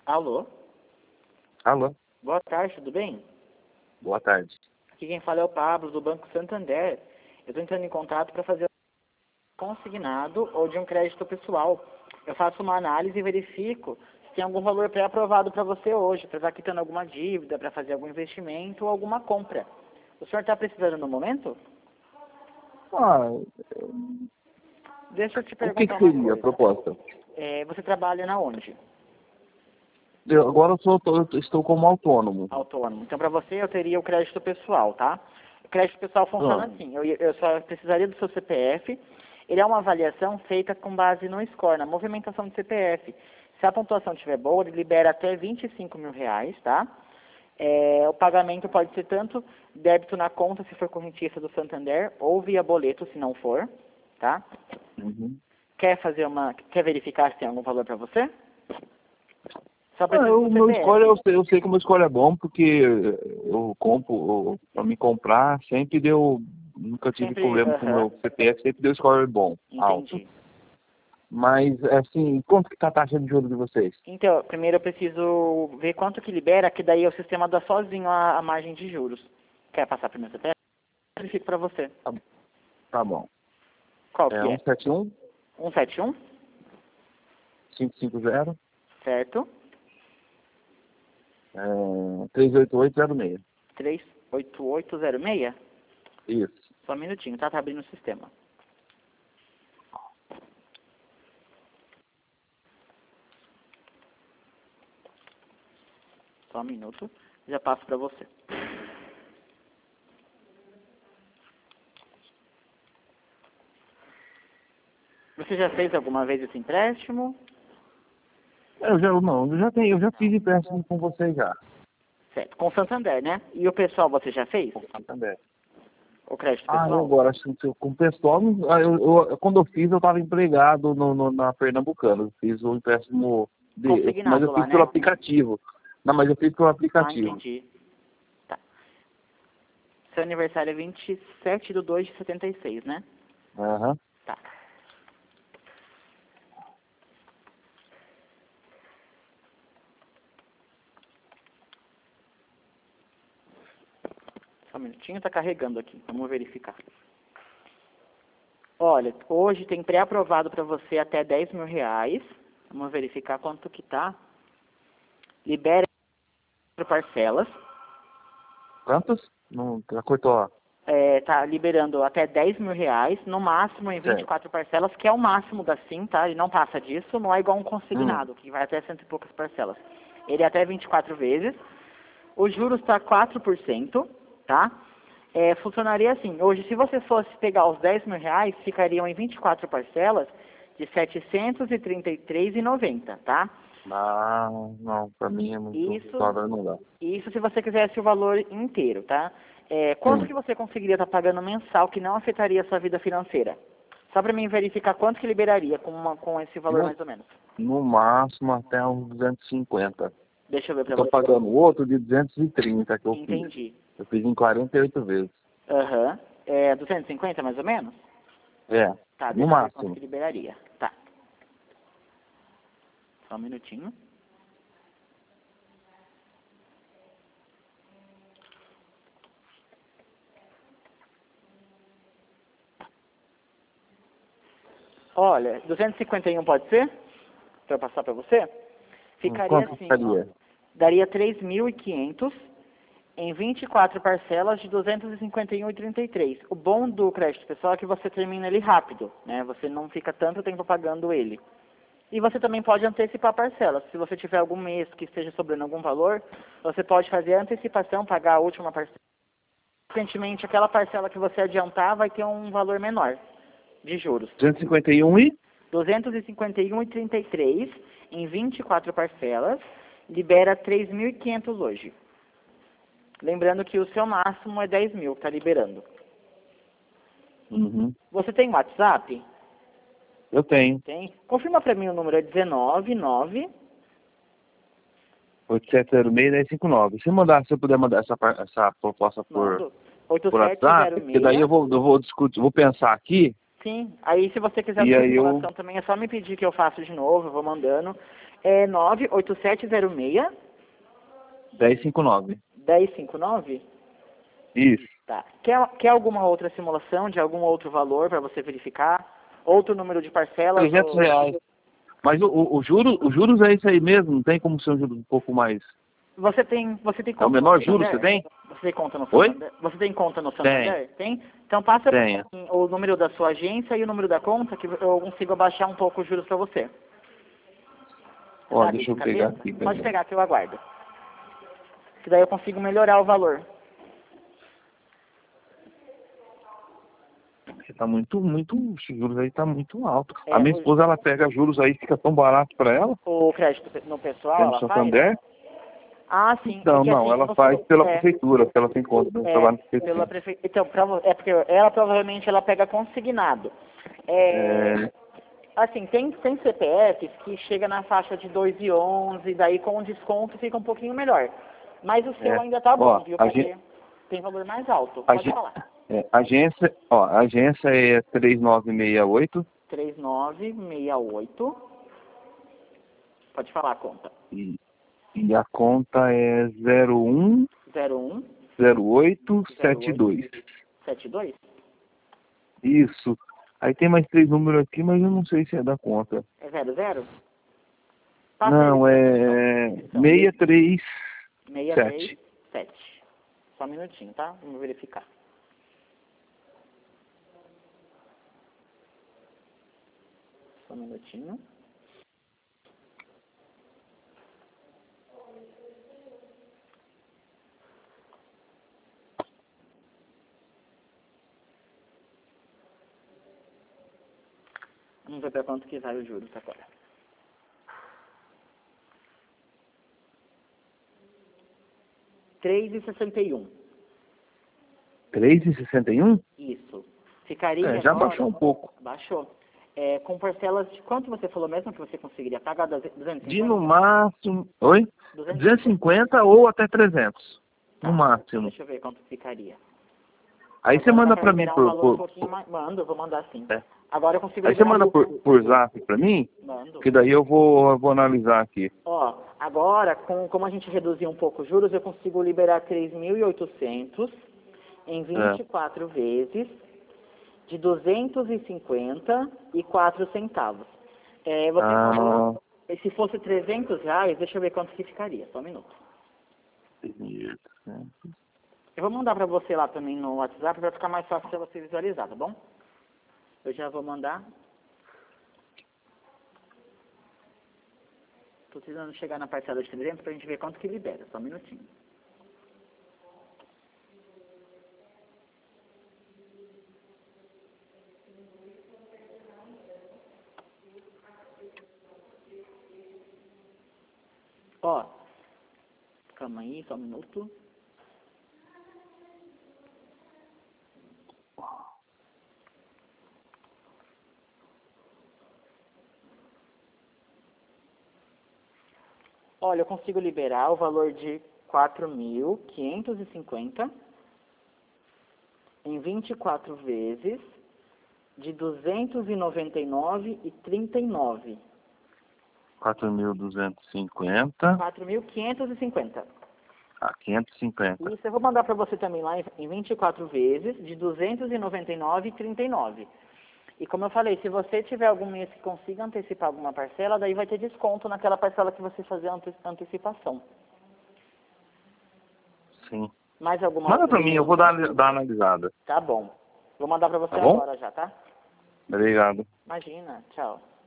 Alô? Alô? Boa tarde, tudo bem? Boa tarde. Aqui quem fala é o Pablo, do Banco Santander. Eu estou entrando em contato para fazer um consignado ou de um crédito pessoal. Eu faço uma análise e verifico se tem algum valor pré-aprovado para você hoje, para estar quitando alguma dívida, para fazer algum investimento ou alguma compra. O senhor está precisando no momento? Ah, Deixa eu te o perguntar que uma seria a coisa. proposta? Você trabalha na onde? Agora eu estou como autônomo. Autônomo. Então, para você, eu teria o crédito pessoal, tá? O crédito pessoal funciona assim. Eu só precisaria do seu CPF. Ele é uma avaliação feita com base no score, na movimentação do CPF. Se a pontuação estiver boa, ele libera até R$ 25.000, tá? O pagamento pode ser tanto débito na conta, se for correntista do Santander, ou via boleto, se não for, tá? Uhum. Quer verificar se tem algum valor para você? Só preciso O do meu CPF. score, eu sei que o meu score é bom, porque eu compro, para me comprar, nunca tive Sempre, problema com o meu CPF, sempre deu score bom, alto. entendi. Mas, assim, quanto que tá a taxa de juros de vocês? Então, primeiro eu preciso ver quanto que libera, que daí o sistema dá sozinho a margem de juros. Quer passar primeiro CPF? Eu verifico para você. Tá bom. Qual É que é? 171 171, 550 certo? 38806. 38806. Isso. Só um minutinho, tá? Tá abrindo o sistema. Só um minuto, já passo para você. Você já fez alguma vez esse empréstimo? Eu já fiz empréstimo com vocês já. Certo, com o Santander, né? E o pessoal você já fez? Também. O crédito Eu pessoal? agora, acho que com o pessoal, quando eu fiz, eu estava empregado na Pernambucana. Eu fiz o empréstimo, mas Consignado eu lá, fiz pelo né? aplicativo. Não, mas eu fiz pelo Ah, aplicativo. entendi. Tá. Seu aniversário é 27/2/76, né? Aham. Tá. Só um minutinho, tá carregando aqui. Vamos verificar. Olha, hoje tem pré-aprovado para você até R$ 10.000. Vamos verificar quanto que tá. Libera por parcelas. Quantos? Não, já cortou lá. Tá liberando até R$ 10.000, no máximo em Certo. 24 parcelas, que é o máximo da SIM, tá? Ele não passa disso, não é igual um consignado, que vai até cento e poucas parcelas. Ele é até 24 vezes. O juros está 4%, tá? Funcionaria assim, hoje se você fosse pegar os R$ 10.000, ficariam em 24 parcelas de R$ 733,90, tá? Não, pra mim é muito Isso, valor, não dá. isso se você quisesse o valor inteiro, tá? Quanto que você conseguiria estar pagando mensal que não afetaria a sua vida financeira? Só para mim verificar quanto que liberaria com esse valor mais ou menos. No máximo até uns 250. Deixa eu ver para Estou você. pagando outro de 230 que eu fiz. Entendi. Eu fiz em 48 vezes. Aham. 250 mais ou menos? Tá, No deixa eu ver quanto máximo. que liberaria. Tá. Só um minutinho. Olha, 251 pode ser? Para eu passar para você? Ficaria Quanto assim, ó. ficaria? Daria 3.500 em 24 parcelas de 251,33. O bom do crédito pessoal é que você termina ele rápido, né? Você não fica tanto tempo pagando ele. E você também pode antecipar parcelas. Se você tiver algum mês que esteja sobrando algum valor, você pode fazer a antecipação, pagar a última parcela. Consequentemente, aquela parcela que você adiantar vai ter um valor menor de juros. 251 e? 251,33 em 24 parcelas, libera 3.500 hoje. Lembrando que o seu máximo é 10.000, está liberando. Uhum. Você tem WhatsApp? Eu tenho. Tem. Confirma para mim o número, é 199. 8706-1059. Se eu puder mandar essa proposta por Mando. WhatsApp, porque daí 8706. eu vou discutir, vou pensar aqui Sim, aí se você quiser E a aí eu- simulação também é só me pedir que eu faço de novo, eu vou mandando. É 98706 1059. 1059? Isso. Tá. Quer alguma outra simulação de algum outro valor para você verificar? Outro número de parcelas? R$ 300. Mas os juros é isso aí mesmo? Não tem como ser um juros um pouco mais... Você tem É o conta no menor juros que você Santander? tem? Você tem conta no Oi? Santander? Você tem conta no Santander? Tem? Então passa Tenho. o número da sua agência e o número da conta que eu consigo abaixar um pouco os juros para você. Ó, Sabe, deixa eu de pegar cabeça? aqui. Pode pegar que eu aguardo. Que daí eu consigo melhorar o valor. Porque tá muito, os juros aí tá muito alto. É, A minha esposa, ela pega juros aí, fica tão barato pra ela, o crédito no pessoal, é no ela faz? Santander. Ah, sim. Não, É que, não, assim, ela você- faz pela é, prefeitura, porque ela tem conta no trabalho na pela prefeitura. prefeitura. Então, é porque ela provavelmente ela pega consignado. É, Assim, tem CPFs que chega na faixa de 2,11, daí com desconto fica um pouquinho melhor. Mas o seu é. ainda tá bom, Ó, viu? a Porque gente, tem valor mais alto. a Pode gente, falar. a agência é 3968 3968. Pode falar a conta. e a conta é 01 010872. 72? Isso. Aí tem mais 3 números aqui, mas eu não sei se é da conta. É 00? Não, é 637. 637. Só um minutinho, tá? Vamos verificar. Só um minutinho. Vamos ver para quanto que vai o juros agora. R$3,61. 3,61? Isso. Ficaria Já agora... baixou um pouco. Baixou. Com parcelas de quanto você falou mesmo que você conseguiria pagar? 250? De no máximo... Oi? 250 ou até 300. Tá. No máximo. Deixa eu ver quanto ficaria. Aí você Agora manda dá pra mim liberar um valor um pouquinho mais. Mando, eu vou mandar sim. É. Agora eu consigo Aí você liberar manda por zap pra mim, Mando. que daí eu vou analisar aqui. Ó, agora, como a gente reduziu um pouco os juros, eu consigo liberar 3.800 em 24 vezes de 254 centavos. Se fosse R$300, deixa eu ver quanto que ficaria. Só um minuto. Eu vou mandar para você lá também no WhatsApp para ficar mais fácil para você visualizar, tá bom? Eu já vou mandar. Estou precisando chegar na parcela de 300 para a gente ver quanto que libera. Só um minutinho. Ó, calma aí, só um minuto. Olha, eu consigo liberar o valor de 4.550 em 24 vezes de 299,39. 4.250. 4.550. 550. Isso, eu vou mandar para você também lá em 24 vezes de 299,39. E como eu falei, se você tiver algum mês que consiga antecipar alguma parcela, daí vai ter desconto naquela parcela que você fazer a antecipação. Sim. Mais alguma Manda outra pra mim, eu vou dar uma analisada. Tá bom. Vou mandar para você Tá bom? agora já, tá? Obrigado. Imagina. Tchau.